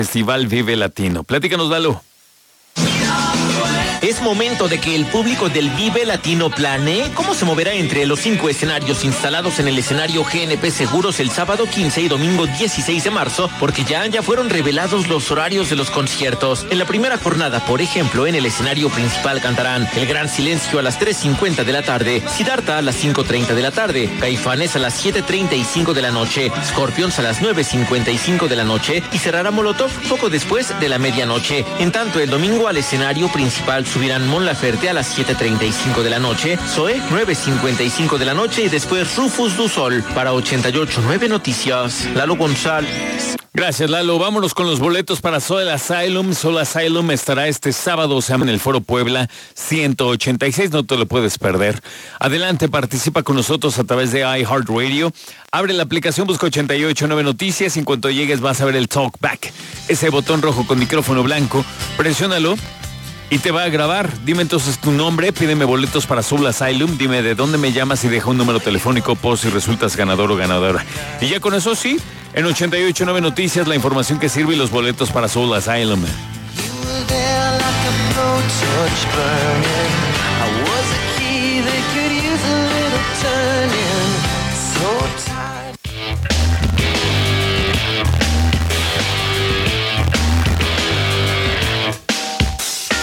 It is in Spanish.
Festival Vive Latino. Platícanos, Lalo. Es momento de que el público del Vive Latino planee cómo se moverá entre los 5 escenarios instalados en el escenario GNP Seguros el sábado 15 y domingo 16 de marzo, porque ya fueron revelados los horarios de los conciertos. En la primera jornada, por ejemplo, en el escenario principal cantarán El Gran Silencio a las 3:50 de la tarde, Siddhartha a las 5:30 de la tarde, Caifanes a las 7:35 de la noche, Scorpions a las 9:55 de la noche y cerrará Molotov poco después de la medianoche. En tanto, el domingo al escenario principal subirán Mon Laferte a las 7:35 de la noche, Zoé 9:55 de la noche y después Rufus Du Sol. Para 88.9 Noticias, Lalo González. Gracias, Lalo. Vámonos con los boletos para Soul Asylum. Soul Asylum estará este sábado, en el Foro Puebla 186. No te lo puedes perder. Adelante, participa con nosotros a través de iHeartRadio. Abre la aplicación, busca 88.9 Noticias. En cuanto llegues vas a ver el Talkback. Ese botón rojo con micrófono blanco. Presiónalo y te va a grabar. Dime entonces tu nombre, pídeme boletos para Soul Asylum, dime de dónde me llamas y deja un número telefónico por si resultas ganador o ganadora. Y ya con eso sí, en 88.9 Noticias la información que sirve y los boletos para Soul Asylum.